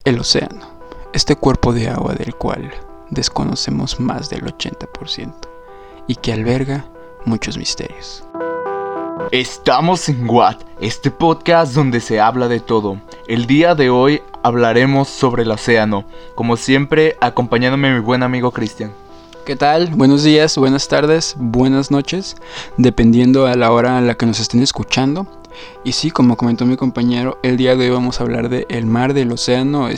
El océano, este cuerpo de agua del cual desconocemos más del 80% y que alberga muchos misterios. Estamos en What, este podcast donde se habla de todo. El día de hoy hablaremos sobre el océano, como siempre acompañándome mi buen amigo Cristian. ¿Qué tal? Buenos días, buenas tardes, buenas noches, dependiendo a la hora en la que nos estén escuchando. Y sí, como comentó mi compañero, el día de hoy vamos a hablar del mar, del océano,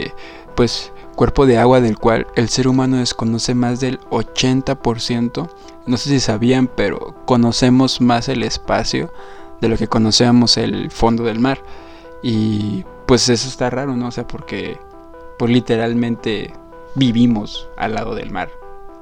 cuerpo de agua del cual el ser humano desconoce más del 80%. No sé si sabían, pero conocemos más el espacio de lo que conocemos el fondo del mar. Y pues eso está raro, ¿no? O sea, porque pues literalmente vivimos al lado del mar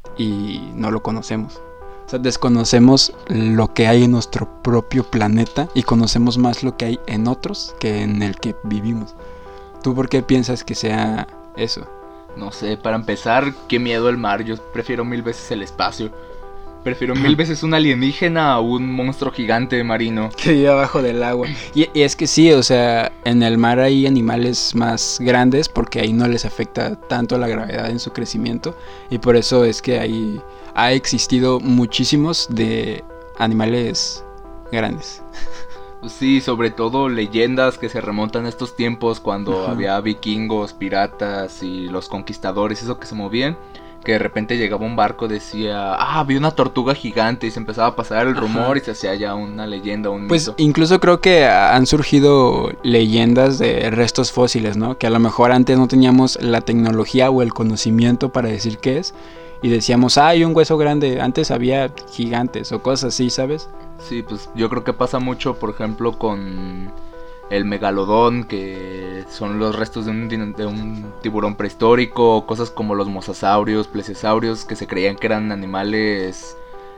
y no lo conocemos. O sea, desconocemos lo que hay en nuestro propio planeta y conocemos más lo que hay en otros que en el que vivimos. ¿Tú por qué piensas que sea eso? No sé, para empezar, qué miedo el mar. Yo prefiero mil veces el espacio. Prefiero mil veces un alienígena a un monstruo gigante marino que vive abajo del agua. Y es que sí, o sea, en el mar hay animales más grandes porque ahí no les afecta tanto la gravedad en su crecimiento. Y por eso es que ahí ha existido muchísimos de animales grandes. Sí, sobre todo leyendas que se remontan a estos tiempos cuando había vikingos, piratas y los conquistadores, eso que se movían. Que de repente llegaba un barco, decía, vi una tortuga gigante, y se empezaba a pasar el rumor y se hacía ya una leyenda, un mito. Pues incluso creo que han surgido leyendas de restos fósiles, ¿no? Que a lo mejor antes no teníamos la tecnología o el conocimiento para decir qué es. Y decíamos, hay un hueso grande, antes había gigantes o cosas así, ¿sabes? Sí, pues yo creo que pasa mucho, por ejemplo, con el megalodón, que son los restos de un tiburón prehistórico, cosas como los mosasaurios, plesiosaurios, que se creían que eran animales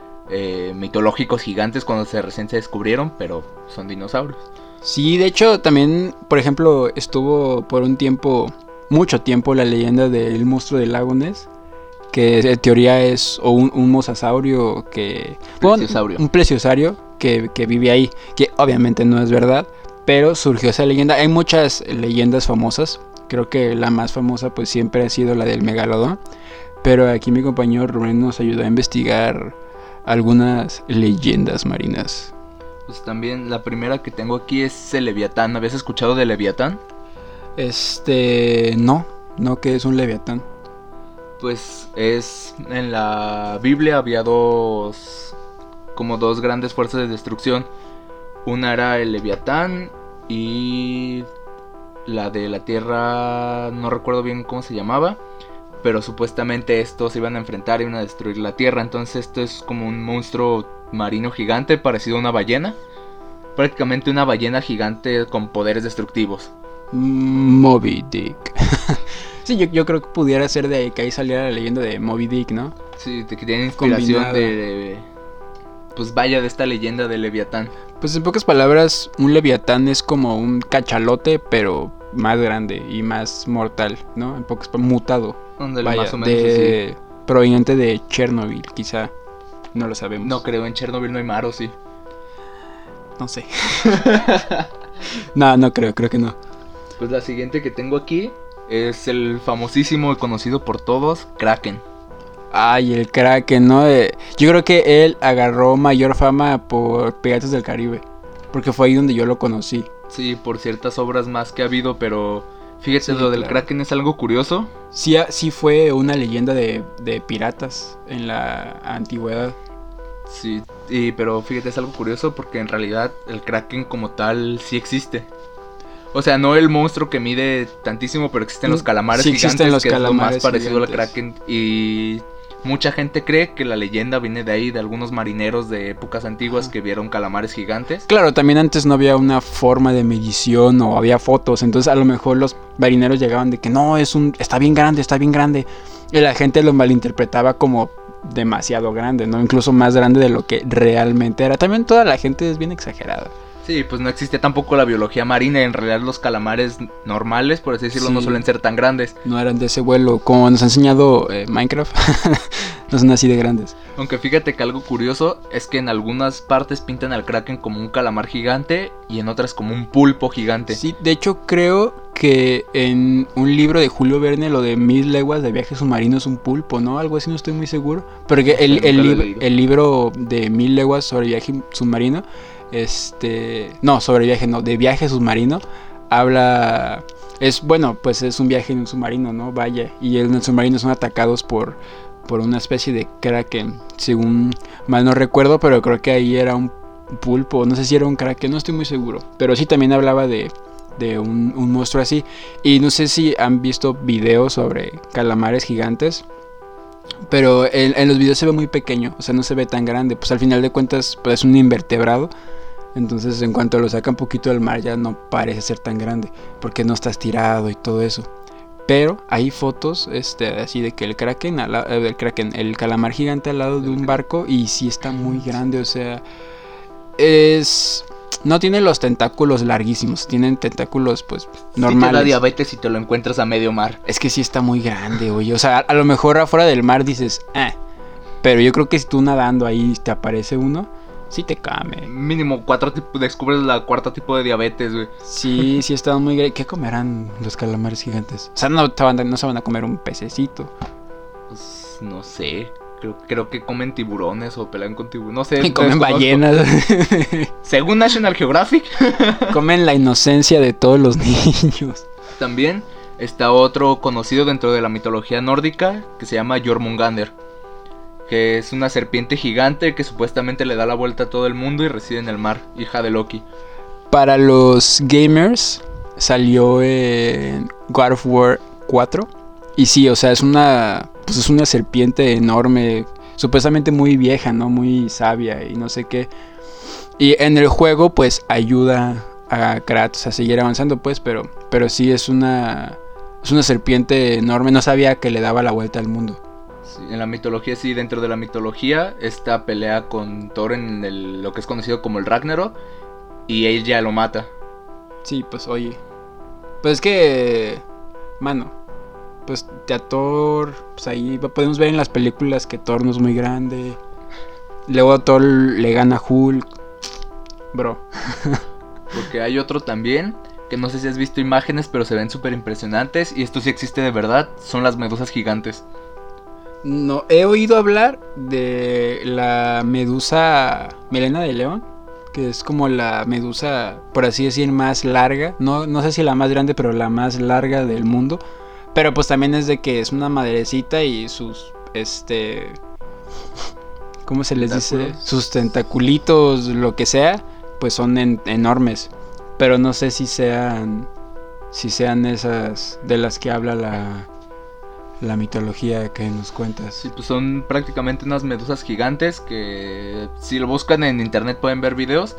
mitológicos gigantes cuando recién se descubrieron, pero son dinosaurios. Sí, de hecho también, por ejemplo, estuvo por un tiempo, mucho tiempo, la leyenda del monstruo del lago Ness, que en teoría es un mosasaurio que... Plesiosaurio. Un plesiosario que vive ahí, que obviamente no es verdad. Pero surgió esa leyenda. Hay muchas leyendas famosas. Creo que la más famosa pues siempre ha sido la del megalodón. Pero aquí mi compañero Rubén nos ayudó a investigar algunas leyendas marinas. Pues también la primera que tengo aquí es el Leviatán. ¿Habías escuchado de Leviatán? No, ¿qué es un Leviatán? Pues en la Biblia había dos grandes fuerzas de destrucción. Una era el Leviatán y la de la Tierra, no recuerdo bien cómo se llamaba, pero supuestamente estos se iban a enfrentar y iban a destruir la Tierra. Entonces esto es como un monstruo marino gigante parecido a una ballena. Prácticamente una ballena gigante con poderes destructivos. Moby Dick. Sí, yo creo que pudiera ser de ahí, que ahí saliera la leyenda de Moby Dick, ¿no? Sí, que tiene inspiración combinada de esta leyenda de Leviatán. Pues en pocas palabras, un Leviatán es como un cachalote, pero más grande y más mortal, ¿no? En pocas palabras, mutado. Más o menos proveniente de Chernobyl, quizá. No lo sabemos. No creo, en Chernobyl no hay mar, ¿o sí? No sé. No creo que no. Pues la siguiente que tengo aquí es el famosísimo y conocido por todos, Kraken. Ay, el Kraken, ¿no? Yo creo que él agarró mayor fama por Piratas del Caribe, porque fue ahí donde yo lo conocí. Sí, por ciertas obras más que ha habido, pero fíjate, sí, lo del Kraken es algo curioso. Sí fue una leyenda de piratas en la antigüedad. Sí, pero fíjate, es algo curioso porque en realidad el Kraken como tal sí existe. O sea, no el monstruo que mide tantísimo, pero existen los calamares gigantes, que es lo más parecido al Kraken. Y mucha gente cree que la leyenda viene de ahí, de algunos marineros de épocas antiguas que vieron calamares gigantes. Claro, también antes no había una forma de medición o había fotos, entonces a lo mejor los marineros llegaban de que no, está bien grande. Y la gente lo malinterpretaba como demasiado grande, ¿no? Incluso más grande de lo que realmente era. También toda la gente es bien exagerada. Sí, pues no existe tampoco la biología marina. En realidad los calamares normales, por así decirlo, Sí. no suelen ser tan grandes. No eran de ese vuelo, como nos ha enseñado Minecraft. No son así de grandes. Aunque fíjate que algo curioso es que en algunas partes pintan al kraken como un calamar gigante y en otras como un pulpo gigante. Sí, de hecho creo que en un libro de Julio Verne, lo de 1000 leguas de viaje submarino es un pulpo, ¿no? Algo así, no estoy muy seguro. Pero que No sé, nunca lo he leído. el libro de 1000 leguas sobre viaje submarino, no, sobre viaje, no, de viaje submarino, habla... Es, bueno, pues es un viaje en un submarino, ¿no? Vaya, y en el submarino son atacados por una especie de kraken, según mal no recuerdo, pero creo que ahí era un pulpo, no sé si era un kraken, no estoy muy seguro, pero sí también hablaba de un monstruo así. Y no sé si han visto videos sobre calamares gigantes, pero en los videos se ve muy pequeño, o sea, no se ve tan grande, pues al final de cuentas pues es un invertebrado. Entonces en cuanto lo sacan un poquito del mar ya no parece ser tan grande, porque no está estirado y todo eso. Pero hay fotos así de que el kraken, el calamar gigante al lado de un barco, y sí está muy grande, o sea, no tiene los tentáculos larguísimos, tienen tentáculos pues normales. Sí te da diabetes si te lo encuentras a medio mar. Es que sí está muy grande, oye, o sea, a lo mejor afuera del mar dices, pero yo creo que si tú nadando ahí te aparece uno, sí te came. Mínimo 4 tipos, descubres la cuarta tipo de diabetes, güey. Sí, sí están muy grandes. ¿Qué comerán los calamares gigantes? O sea, no se van a comer un pececito. Pues, no sé. Creo que comen tiburones o pelean con tiburones. No sé. Y comen desconozco. ballenas. Según National Geographic. Comen la inocencia de todos los niños. También está otro conocido dentro de la mitología nórdica que se llama Jormungandr, que es una serpiente gigante que supuestamente le da la vuelta a todo el mundo y reside en el mar, hija de Loki. Para los gamers salió en God of War 4. Y sí, o sea, es una serpiente enorme, supuestamente muy vieja, ¿no? Muy sabia y no sé qué. Y en el juego pues ayuda a Kratos a seguir avanzando, pues, pero sí es una serpiente enorme, no sabía que le daba la vuelta al mundo. Sí, en la mitología, sí, dentro de la mitología, esta pelea con Thor en lo que es conocido como el Ragnarok, y ella lo mata. Sí, pues oye, pues es que, mano, pues a Thor, pues ahí podemos ver en las películas que Thor no es muy grande. Luego Thor le gana a Hulk, bro. Porque hay otro también, que no sé si has visto imágenes, pero se ven súper impresionantes, y esto sí existe de verdad, son las medusas gigantes. No, he oído hablar de la medusa melena de león, que es como la medusa, por así decir, más larga. No sé si la más grande, pero la más larga del mundo. Pero pues también es de que es una madrecita y sus, ¿cómo se les dice? Sus tentaculitos, lo que sea, pues son enormes. Pero no sé si sean esas de las que habla la mitología que nos cuentas. Sí, pues son prácticamente unas medusas gigantes que si lo buscan en internet pueden ver videos.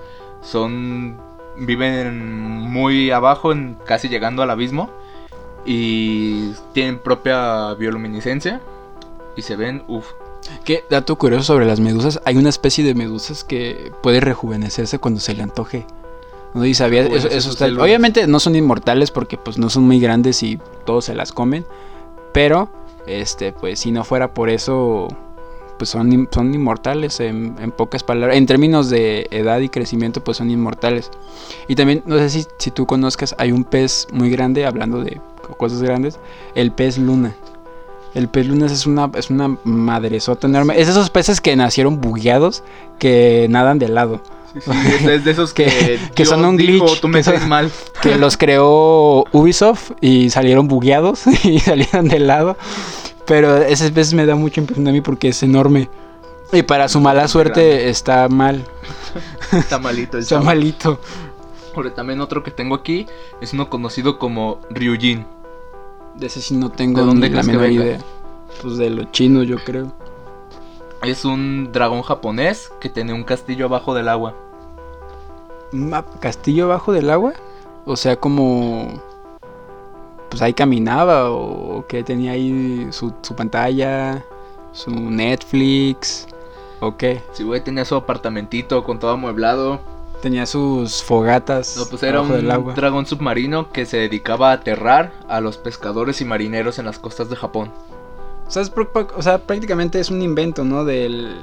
Viven muy abajo, casi llegando al abismo, y tienen propia bioluminiscencia y se ven, Qué dato curioso sobre las medusas. Hay una especie de medusas que puede rejuvenecerse cuando se le antoje. ¿No? Y sabía, eso está, obviamente no son inmortales porque pues no son muy grandes y todos se las comen. Pero, pues si no fuera por eso, pues son inmortales en pocas palabras. En términos de edad y crecimiento, pues son inmortales. Y también, no sé si tú conozcas, hay un pez muy grande, hablando de cosas grandes, el pez luna. El pez luna es una madresota enorme. Es esos peces que nacieron bugueados, que nadan de lado. Sí, es de esos que son un glitch, tú me caes mal. Que los creó Ubisoft y salieron bugueados y salieron de lado. Pero ese pez me da mucha impresión a mí porque es enorme. Y para su mala suerte está mal. Está malito el Está chavo. malito. Ahora, también otro que tengo aquí es uno conocido como Ryujin. De ese sí no tengo ¿De dónde ni la crees que menor venga? idea. Pues de lo chino, yo creo. Es un dragón japonés que tiene un castillo abajo del agua. ¿Un castillo abajo del agua? O sea, como... Pues ahí caminaba o que tenía ahí su pantalla, su Netflix, o qué. Sí, güey, tenía su apartamentito con todo amueblado. Tenía sus fogatas No, pues era del agua. un dragón submarino que se dedicaba a aterrar a los pescadores y marineros en las costas de Japón. O sea, prácticamente es un invento, ¿no? De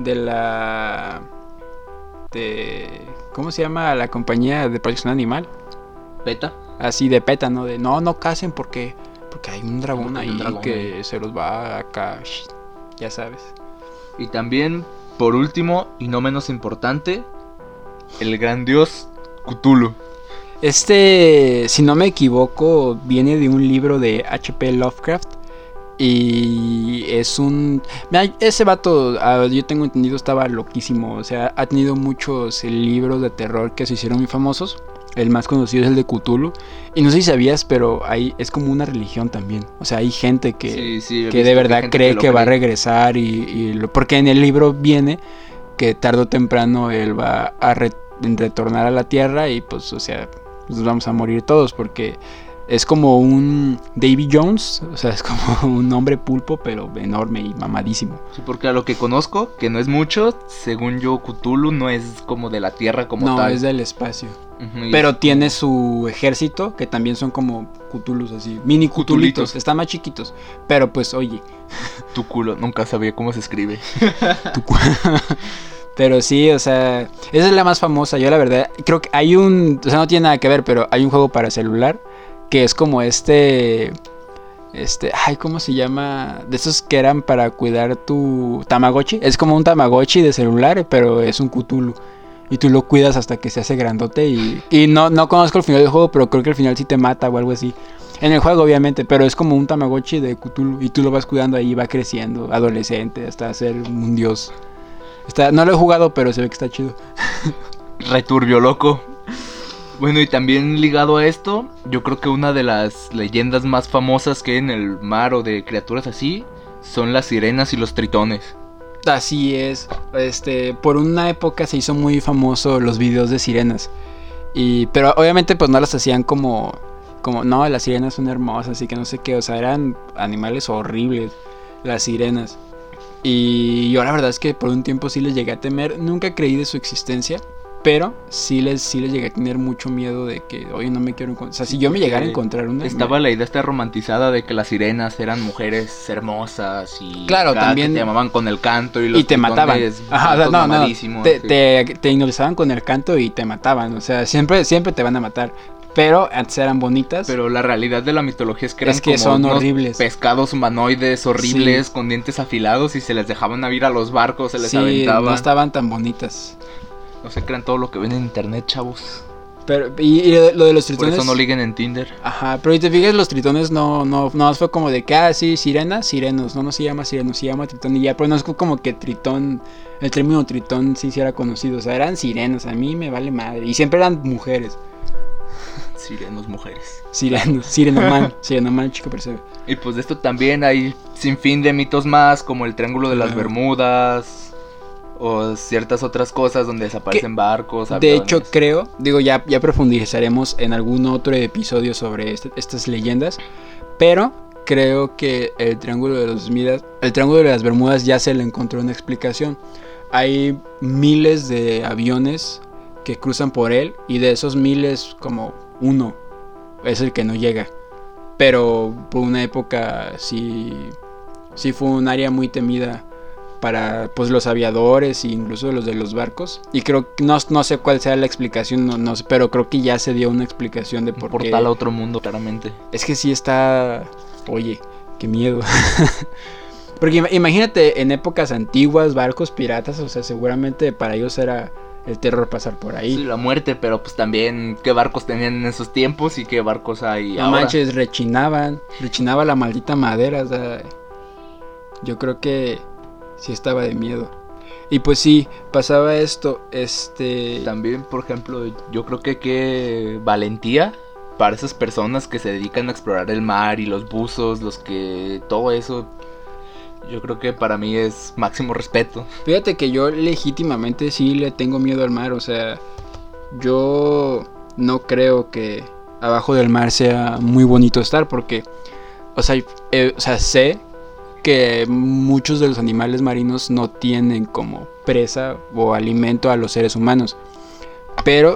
¿cómo se llama la compañía de protección animal? ¿Beta? Así de PETA, ¿no? De no casen porque hay un dragón Porque hay ahí un dragón que ahí. se los va acá, ya sabes. Y también, por último, y no menos importante, el gran dios Cthulhu. Si no me equivoco, viene de un libro de H.P. Lovecraft. Y es un... Mira, ese vato, yo tengo entendido, estaba loquísimo. O sea, ha tenido muchos libros de terror que se hicieron muy famosos. El más conocido es el de Cthulhu. Y no sé si sabías, pero ahí es como una religión también. O sea, hay gente que de verdad cree que va a regresar. Porque en el libro viene que tarde o temprano él va a retornar a la tierra. Y pues, o sea, nos vamos a morir todos porque... Es como un Davy Jones, o sea, es como un hombre pulpo, pero enorme y mamadísimo. Sí, porque a lo que conozco, que no es mucho, según yo, Cthulhu no es como de la Tierra como tal. No, es del espacio. Uh-huh, pero tiene su ejército, que también son como Cthulhus así, mini Cthulhulitos, están más chiquitos. Pero pues, oye. Tu culo, nunca sabía cómo se escribe. Pero sí, o sea, esa es la más famosa. Yo la verdad, creo que hay o sea, no tiene nada que ver, pero hay un juego para celular que es como ay, ¿cómo se llama? De esos que eran para cuidar tu Tamagotchi. Es como un Tamagotchi de celular, pero es un Cthulhu. Y tú lo cuidas hasta que se hace grandote y no conozco el final del juego, pero creo que al final sí te mata o algo así. En el juego, obviamente, pero es como un Tamagotchi de Cthulhu y tú lo vas cuidando ahí, va creciendo, adolescente, hasta ser un dios. No lo he jugado, pero se ve que está chido. Returbio, loco. Bueno, y también ligado a esto, yo creo que una de las leyendas más famosas que hay en el mar o de criaturas así son las sirenas y los tritones. Así es. Por una época se hizo muy famoso los videos de sirenas. Pero obviamente pues no las hacían como no, las sirenas son hermosas y que no sé qué, o sea, eran animales horribles las sirenas. Y yo la verdad es que por un tiempo sí les llegué a temer, nunca creí de su existencia. Pero sí les llegué a tener mucho miedo de que, oye, no me quiero encontrar. O sea, si yo me llegara a encontrar una... Estaba la idea esta romantizada de que las sirenas eran mujeres hermosas y... Claro, también... Que te llamaban con el canto y los... Y te mataban. Ajá, no. Te hipnotizaban con el canto y te mataban. O sea, siempre te van a matar. Pero antes eran bonitas. Pero la realidad de la mitología es que eran como son horribles. Pescados humanoides horribles, sí, con dientes afilados y se les dejaban a ir a los barcos, se les aventaban. No estaban tan bonitas. No se crean todo lo que ven en internet, chavos. Pero, y lo de los tritones... Por eso no liguen en Tinder. Ajá, pero y te fijas, los tritones no fue como de que, sí, sirenas, sirenos. No se llama sireno, se llama tritón y ya. Pero no es como que tritón, el término tritón sí era conocido. O sea, eran sirenos, a mí me vale madre. Y siempre eran mujeres. Sirenos, mujeres. Sirenoman, chico percebe. Y pues de esto también hay sin fin de mitos más, como el Triángulo de las Bermudas... O ciertas otras cosas donde desaparecen barcos, aviones. De hecho creo, ya profundizaremos en algún otro episodio sobre estas leyendas. Pero creo que el Triángulo de las Bermudas ya se le encontró una explicación. Hay miles de aviones que cruzan por él. Y de esos miles, como uno es el que no llega. Pero por una época sí fue un área muy temida para pues los aviadores e incluso los de los barcos. Y creo que no sé cuál sea la explicación, no sé, pero creo que ya se dio una explicación de por qué. Portal a otro mundo, claramente. Es que sí está... Oye, qué miedo. Porque imagínate en épocas antiguas, barcos piratas, o sea, seguramente para ellos era el terror pasar por ahí. Sí, la muerte, pero pues también qué barcos tenían en esos tiempos y qué barcos hay ahora. No manches, rechinaba la maldita madera, o sea, yo creo que sí estaba de miedo. Y pues sí, pasaba esto, También, por ejemplo, yo creo que qué valentía para esas personas que se dedican a explorar el mar y los buzos, los que... todo eso, yo creo que para mí es máximo respeto. Fíjate que yo legítimamente sí le tengo miedo al mar, o sea, yo no creo que abajo del mar sea muy bonito estar porque, o sea, sé que muchos de los animales marinos no tienen como presa o alimento a los seres humanos. pero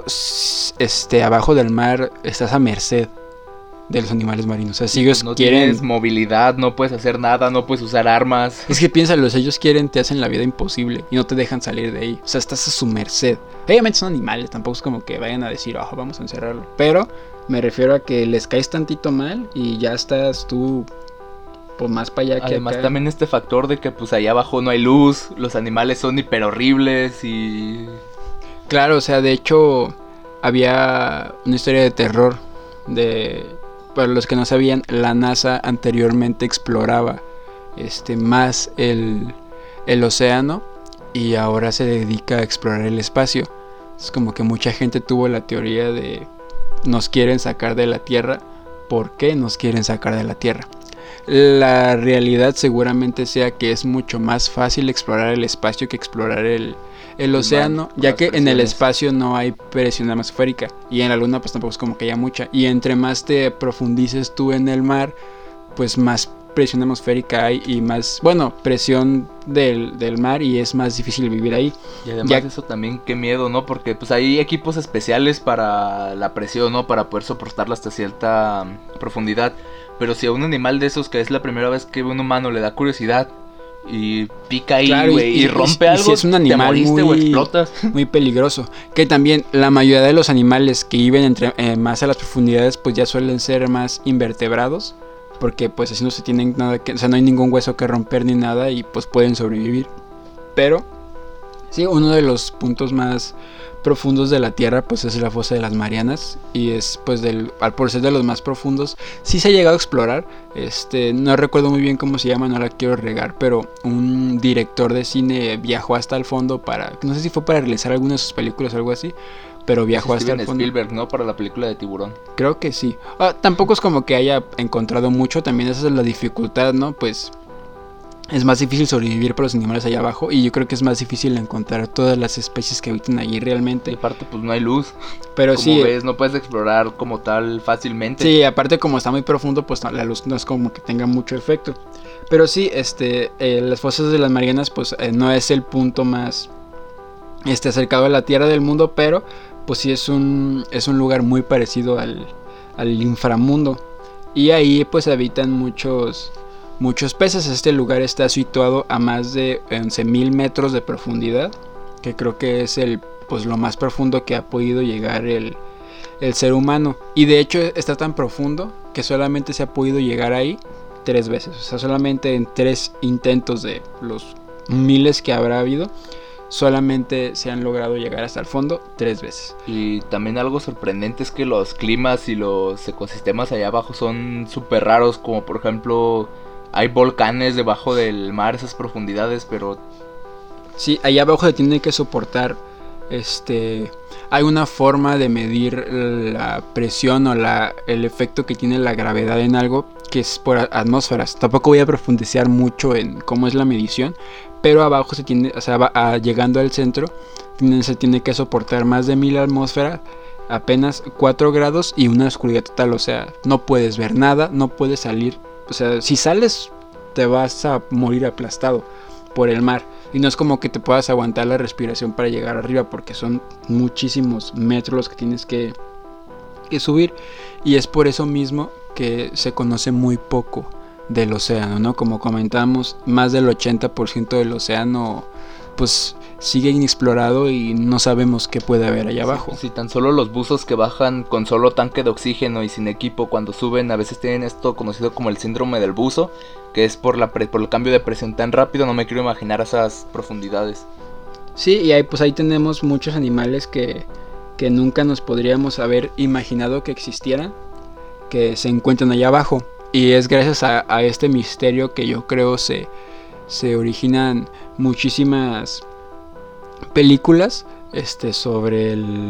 abajo del mar estás a merced de los animales marinos. O sea, si ellos no quieren... tienes movilidad, no puedes hacer nada, no puedes usar armas. Es que piénsalo, si ellos quieren te hacen la vida imposible y no te dejan salir de ahí. O sea, estás a su merced. Obviamente son animales, tampoco es como que vayan a decir, vamos a encerrarlo. Pero me refiero a que les caes tantito mal y ya estás tú pues más para allá que además acá. También este factor de que pues allá abajo no hay luz, los animales son hiper horribles y... Claro, o sea, de hecho había una historia de terror de... Para los que no sabían, la NASA anteriormente exploraba más el océano y ahora se dedica a explorar el espacio. Es como que mucha gente tuvo la teoría de nos quieren sacar de la Tierra. ¿Por qué nos quieren sacar de la Tierra? La realidad seguramente sea que es mucho más fácil explorar el espacio que explorar el océano, ya que en el espacio no hay presión atmosférica y en la luna pues tampoco es como que haya mucha, y entre más te profundices tú en el mar, pues más presión atmosférica hay y más, presión del mar, y es más difícil vivir ahí. Y además eso también, qué miedo, ¿no? Porque pues hay equipos especiales para la presión, ¿no? Para poder soportarla hasta cierta profundidad. Pero si a un animal de esos que es la primera vez que ve un humano le da curiosidad y pica ahí, claro, güey, y rompe algo, si es un animal te moriste o explotas. Muy peligroso. Que también la mayoría de los animales que viven más a las profundidades pues ya suelen ser más invertebrados, porque pues así no se tienen nada que, o sea, no hay ningún hueso que romper ni nada y pues pueden sobrevivir. Pero sí, uno de los puntos más profundos de la Tierra pues es la fosa de las Marianas, y es pues por ser de los más profundos sí se ha llegado a explorar. No recuerdo muy bien cómo se llama, no la quiero regar, pero un director de cine viajó hasta el fondo para, no sé si fue para realizar alguna de sus películas o algo así, pero viajó hasta el fondo. Spielberg, ¿no? Para la película de Tiburón. Creo que sí. Tampoco es como que haya encontrado mucho, también esa es la dificultad, ¿no? Pues es más difícil sobrevivir para los animales allá abajo, y yo creo que es más difícil encontrar todas las especies que habitan allí realmente. Y aparte pues no hay luz. Pero como sí, ves, no puedes explorar como tal fácilmente. Sí, aparte como está muy profundo, pues la luz no es como que tenga mucho efecto. Pero sí, las fosas de las Marianas pues no es el punto más acercado a la Tierra del mundo, pero pues sí es un lugar muy parecido al inframundo, y ahí pues habitan muchos peces. Este lugar está situado a más de 11,000 metros de profundidad, que creo que es lo más profundo que ha podido llegar el ser humano. Y de hecho está tan profundo que solamente se ha podido llegar ahí 3 veces. O sea, solamente en 3 intentos de los miles que habrá habido, solamente se han logrado llegar hasta el fondo 3 veces. Y también algo sorprendente es que los climas y los ecosistemas allá abajo son súper raros, como por ejemplo hay volcanes debajo del mar a esas profundidades, pero... Sí, allá abajo se tiene que soportar, hay una forma de medir la presión o el efecto que tiene la gravedad en algo, que es por atmósferas. Tampoco voy a profundizar mucho en cómo es la medición, pero abajo se tiene, o sea, llegando al centro, se tiene que soportar más de 1000 atmósferas, apenas 4 grados y una oscuridad total. O sea, no puedes ver nada, no puedes salir. O sea, si sales te vas a morir aplastado por el mar. Y no es como que te puedas aguantar la respiración para llegar arriba, porque son muchísimos metros los que tienes que subir. Y es por eso mismo que se conoce muy poco del océano, ¿no? Como comentamos, más del 80% del océano pues sigue inexplorado y no sabemos qué puede haber allá abajo. Si tan solo los buzos que bajan con solo tanque de oxígeno y sin equipo, cuando suben a veces tienen esto conocido como el síndrome del buzo, que es por el cambio de presión tan rápido. No me quiero imaginar esas profundidades. Sí, y ahí tenemos muchos animales que nunca nos podríamos haber imaginado que existieran, que se encuentran allá abajo. Y es gracias a este misterio que yo creo se originan muchísimas películas sobre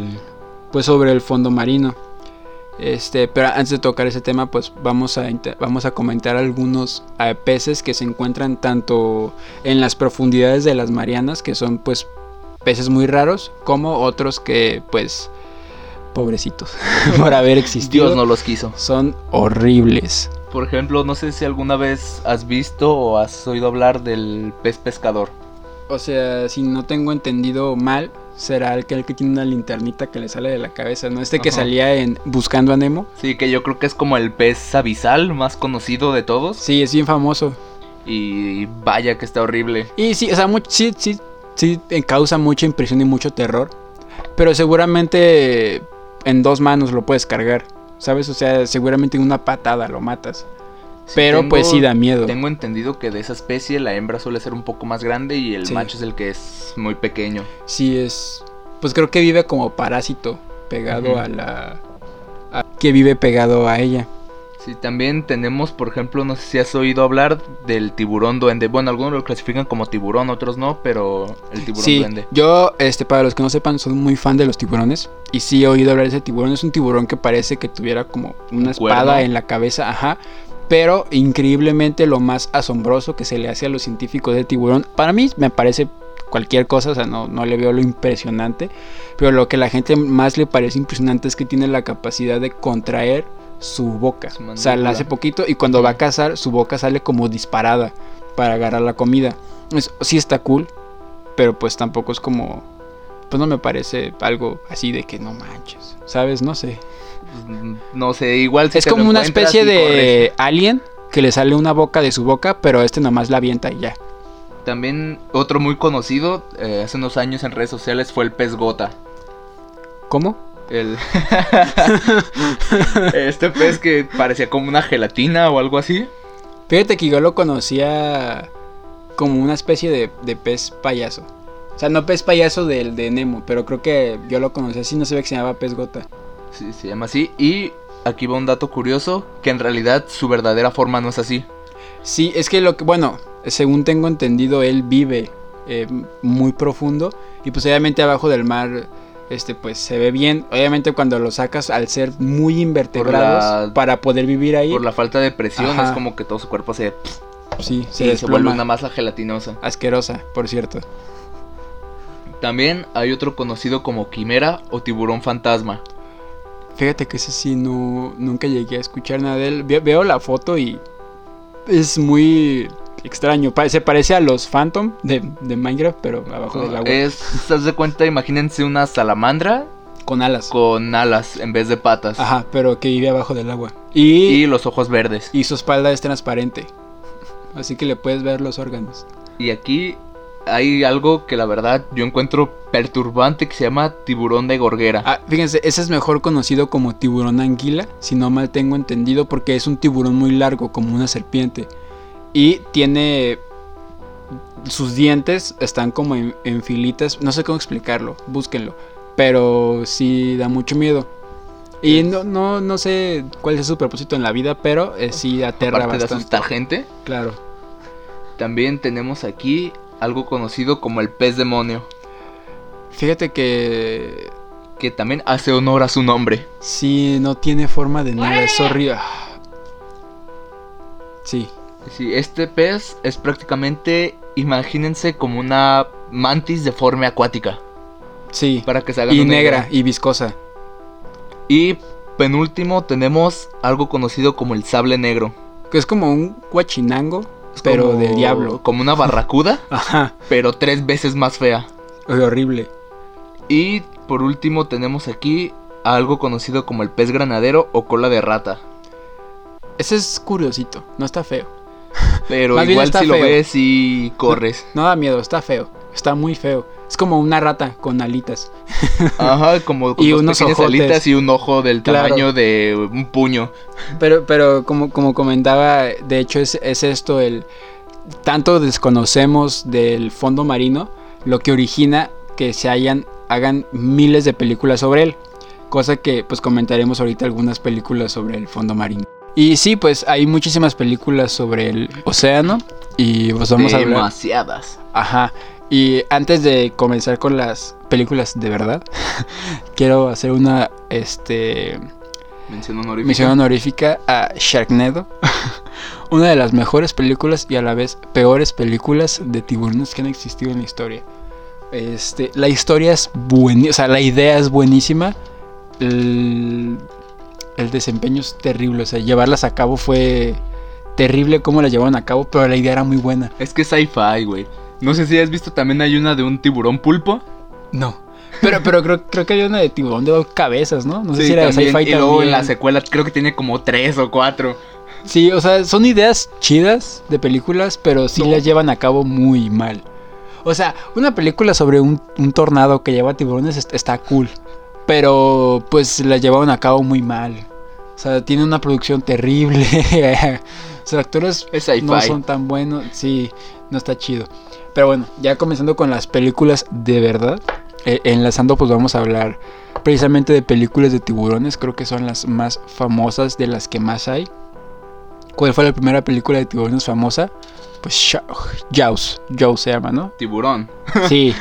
el fondo marino. Pero antes de tocar ese tema, pues vamos a comentar algunos peces que se encuentran tanto en las profundidades de las Marianas, que son pues peces muy raros, como otros que pues pobrecitos por haber existido. Dios no los quiso. Son horribles. Por ejemplo, no sé si alguna vez has visto o has oído hablar del pez pescador. O sea, si no tengo entendido mal, será el que tiene una linternita que le sale de la cabeza, ¿no? Que Ajá. salía en Buscando a Nemo. Sí, que yo creo que es como el pez abisal más conocido de todos. Sí, es bien famoso. Y vaya que está horrible. Y sí, o sea, sí causa mucha impresión y mucho terror. Pero seguramente en 2 manos lo puedes cargar, ¿sabes? O sea, seguramente en una patada lo matas. Sí, Pero pues sí da miedo. Tengo entendido que de esa especie la hembra suele ser un poco más grande y el Sí. macho es el que es muy pequeño. Sí es... Pues creo que vive como parásito pegado Ujú. que vive pegado a ella. Sí, también tenemos, por ejemplo, no sé si has oído hablar del tiburón duende. Bueno, algunos lo clasifican como tiburón, otros no, pero el tiburón Sí, duende. yo, para los que no sepan, soy muy fan de los tiburones. Y sí he oído hablar de ese tiburón. Es un tiburón que parece que tuviera como una espada cuerno. en la cabeza, ajá. Pero increíblemente lo más asombroso que se le hace a los científicos del tiburón, para mí me parece cualquier cosa, o sea, no le veo lo impresionante. Pero lo que a la gente más le parece impresionante es que tiene la capacidad de contraer su boca. Su O sea, la mandíbula. hace poquito y cuando va a cazar, su boca sale como disparada para agarrar la comida. Sí está cool, pero pues tampoco es como... Pues no me parece algo así de que no manches, ¿sabes? No sé. No sé, igual si Es te lo como una encuentras especie y de corres. alien que le sale una boca de su boca, pero nomás la avienta y ya. También otro muy conocido hace unos años en redes sociales fue el pez gota. ¿Cómo? El este pez que parecía como una gelatina o algo así. Fíjate que yo lo conocía como una especie de pez payaso. O sea, no pez payaso del de Nemo, pero creo que yo lo conocía así, no sabía que se llamaba pez gota. Sí, se llama así. Y aquí va un dato curioso, que en realidad su verdadera forma no es así. Sí, es que bueno, según tengo entendido, él vive muy profundo y pues obviamente abajo del mar, pues se ve bien. Obviamente cuando lo sacas al ser muy invertebrados para poder vivir ahí, Por la falta de presión, Ajá. es como que todo su cuerpo se sí, se vuelve desploma. una masa gelatinosa. Asquerosa, por cierto. También hay otro conocido como quimera o tiburón fantasma. Fíjate que ese sí nunca llegué a escuchar nada de él. Veo la foto y es muy extraño. Se parece a los Phantom de Minecraft, pero abajo del agua. Haz de cuenta, imagínense una salamandra Con alas. con alas en vez de patas. Ajá, pero que vive abajo del agua. Y los ojos verdes. Y su espalda es transparente. Así que le puedes ver los órganos. Y aquí hay algo que la verdad yo encuentro perturbante que se llama tiburón de gorguera. Ah, fíjense, ese es mejor conocido como tiburón anguila, si no mal tengo entendido, porque es un tiburón muy largo, como una serpiente. Y tiene... Sus dientes están como en filitas, no sé cómo explicarlo, búsquenlo. Pero sí da mucho miedo. Y no sé cuál es su propósito en la vida, pero sí aterra Aparte de bastante. asustar gente. Claro. También tenemos aquí algo conocido como el pez demonio, Fíjate que que también hace honor a su nombre. sí, no tiene forma de nada, es horrible. Sí, Sí, este pez es prácticamente, imagínense como una mantis deforme acuática, sí. para que se hagan Y una negra idea. y viscosa. Y penúltimo tenemos algo conocido como el sable negro. Que es como un guachinango, Es pero como- del diablo. Como una barracuda, Ajá, pero 3 veces más fea. horrible. Y por último tenemos aquí algo conocido como el pez granadero o cola de rata. Ese es curiosito, no está feo. Pero Más bien igual está si lo feo. ves y corres. No da miedo, está feo. Está muy feo. Es como una rata con alitas. Ajá, como con Y dos unos pequeñas ojotes. alitas y un ojo del Claro. tamaño de un puño. Pero como comentaba, de hecho es esto tanto desconocemos del fondo marino, lo que origina que hagan miles de películas sobre él. Cosa que pues comentaremos ahorita algunas películas sobre el fondo marino. Y sí, pues hay muchísimas películas sobre el océano. Y pues vamos a hablar. Demasiadas. Ajá. Y antes de comenzar con las películas de verdad, quiero hacer una Mención honorífica. misión honorífica a Sharknado. Una de las mejores películas y a la vez peores películas de tiburones que han existido en la historia. La historia es buenísima, o sea, la idea es buenísima. El desempeño es terrible, o sea, llevarlas a cabo fue terrible cómo la llevaron a cabo, pero la idea era muy buena. Es que es sci-fi, güey. No sé si has visto, también hay una de un tiburón pulpo. No, Pero creo que había una de tiburón de 2 cabezas, ¿no? No sé Sí, si era de también, sci-fi y luego en también. la secuela creo que tiene como 3 o 4. Sí, o sea, son ideas chidas de películas, pero sí No. las llevan a cabo muy mal. O sea, una película sobre un tornado que lleva tiburones está cool, pero pues la llevaron a cabo muy mal. O sea, tiene una producción terrible. Los actores Es sci-fi. no son tan buenos. Sí, no está chido. Pero bueno, ya comenzando con las películas de verdad. Enlazando, pues vamos a hablar precisamente de películas de tiburones. Creo que son las más famosas, de las que más hay. ¿Cuál fue la primera película de tiburones famosa? Pues Jaws. Jaws se llama, ¿no? Tiburón. Sí.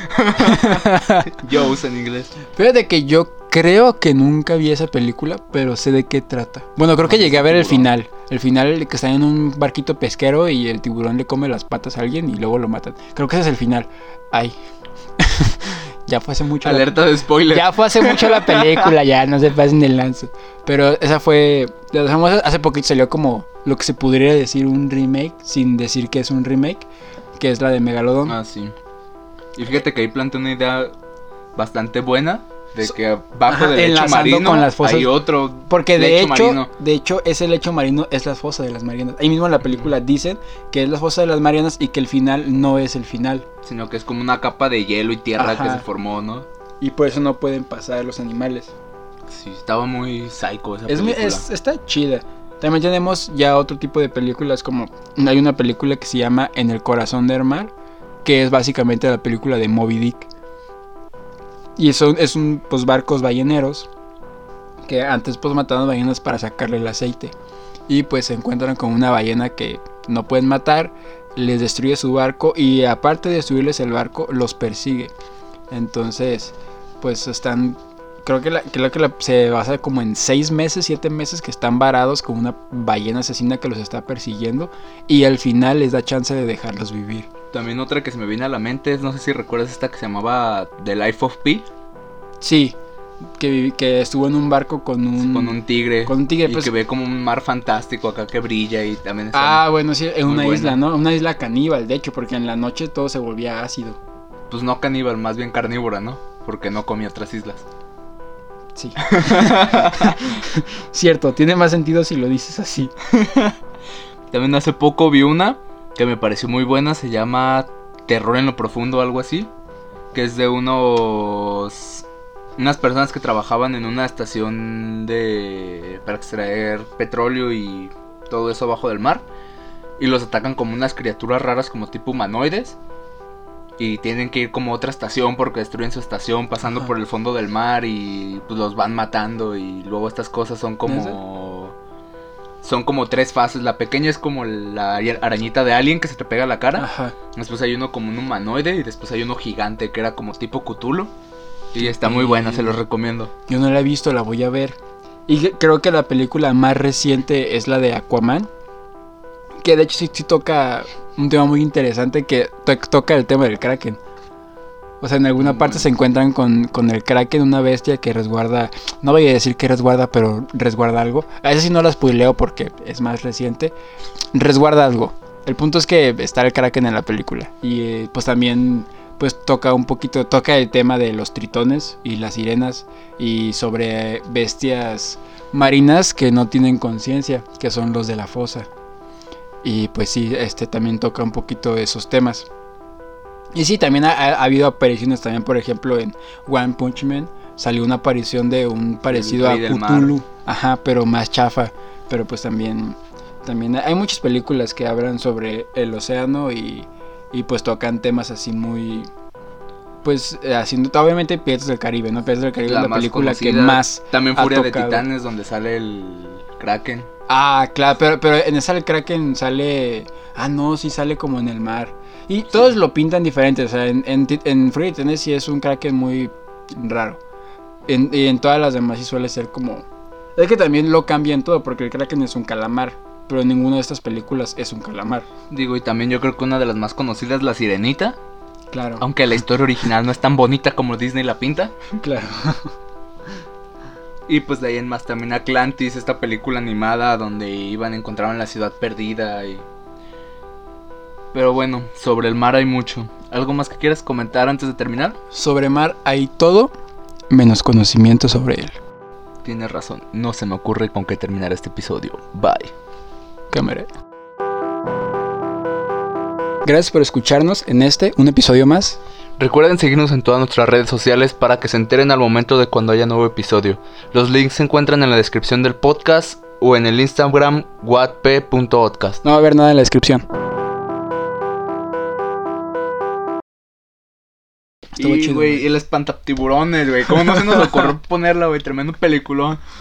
Jaws en inglés. Fíjate que yo creo que nunca vi esa película, pero sé de qué trata. Bueno, creo que No, llegué a es ver el tiburón. final. El final que está en un barquito pesquero y el tiburón le come las patas a alguien y luego lo matan. Creo que ese es el final. Ay. Ya fue hace mucho. Alerta de spoiler. Ya fue hace mucho la película, ya no se pasen el lance. Pero esa fue. De las famosas, hace poquito salió como lo que se podría decir un remake, sin decir que es un remake, que es la de Megalodon. Ah, sí. Y fíjate que ahí plantea una idea bastante buena. De que abajo del lecho enlazando marino con las fosas. hay otro Porque lecho marino. de hecho, ese lecho marino es la fosa de las Marianas. Ahí mismo en la película dicen que es la fosa de las Marianas y que el final no es el final. Sino que es como una capa de hielo y tierra Ajá. que se formó, ¿no? Y por eso no pueden pasar los animales. Sí, estaba muy psycho esa película. Está chida. También tenemos ya otro tipo de películas, como hay una película que se llama En el corazón del mar, que es básicamente la película de Moby Dick. Y es un pues barcos balleneros que antes pues mataban ballenas para sacarle el aceite. Y pues se encuentran con una ballena que no pueden matar, les destruye su barco y aparte de destruirles el barco, los persigue. Entonces, pues están... Creo que se basa como en 6 meses, 7 meses que están varados con una ballena asesina que los está persiguiendo. Y al final les da chance de dejarlos vivir. También otra que se me viene a la mente es, no sé si recuerdas esta que se llamaba The Life of Pi. Sí, que estuvo en un barco con un tigre. Con un tigre, y pues. que ve como un mar fantástico acá que brilla y también está... Bueno, sí, en muy una buena. isla, ¿no? Una isla caníbal, de hecho, porque en la noche todo se volvía ácido. Pues no caníbal, más bien carnívora, ¿no? Porque no comía otras islas. Sí. Cierto, tiene más sentido si lo dices así. También hace poco vi una que me pareció muy buena, se llama Terror en lo Profundo o algo así, que es de unas personas que trabajaban en una estación para extraer petróleo y todo eso abajo del mar, y los atacan como unas criaturas raras como tipo humanoides, y tienen que ir como a otra estación porque destruyen su estación pasando Ajá. por el fondo del mar y pues los van matando, y luego estas cosas son como... Son como 3 fases. La pequeña es como la arañita de Alien que se te pega a la cara. Ajá. Después hay uno como un humanoide. Y después hay uno gigante que era como tipo Cthulhu. Y está muy buena, se los recomiendo. Yo no la he visto, la voy a ver. Y creo que la película más reciente es la de Aquaman. Que de hecho sí toca un tema muy interesante, que toca el tema del Kraken. O sea, en alguna parte se encuentran con el Kraken, una bestia que resguarda... No voy a decir que resguarda, pero resguarda algo. A esa sí no la spoileo porque es más reciente. Resguarda algo. El punto es que está el Kraken en la película. Y pues también pues toca el tema de los tritones y las sirenas. Y sobre bestias marinas que no tienen conciencia, que son los de la fosa. Y pues sí, también toca un poquito esos temas. Y sí, también ha habido apariciones también, por ejemplo, en One Punch Man salió una aparición de un parecido a rey del Cthulhu. mar. Ajá, pero más chafa. Pero pues también hay muchas películas que hablan sobre el océano y pues tocan temas así muy... Pues haciendo... Obviamente Piratas del Caribe, ¿no? Piratas del Caribe es la más película conocida. que más También ha Furia de tocado. Titanes, donde sale el Kraken. Ah, claro, pero en esa el Kraken sale... Ah, no, sí sale como en el mar. Y todos lo pintan diferente. O sea, en Furia de Titanes sí es un Kraken muy raro. Y en todas las demás sí suele ser como... Es que también lo cambian todo, porque el Kraken es un calamar. Pero en ninguna de estas películas es un calamar. Digo, y también yo creo que una de las más conocidas, La Sirenita. Claro, Aunque la historia original no es tan bonita como Disney la pinta. claro. Y pues de ahí en más también Atlantis, esta película animada donde encontraban la ciudad perdida y... Pero bueno, sobre el mar hay mucho. ¿Algo más que quieras comentar antes de terminar? Sobre mar hay todo. menos conocimiento sobre él. Tienes razón, no se me ocurre con qué terminar este episodio. Bye. Cámara. Gracias por escucharnos en un episodio más. Recuerden seguirnos en todas nuestras redes sociales para que se enteren al momento de cuando haya nuevo episodio. Los links se encuentran en la descripción del podcast o en el Instagram whatp.podcast. No va a haber nada en la descripción. Y, güey, el espantatiburones, güey. ¿Cómo no se nos ocurrió ponerla, güey? Tremendo peliculón.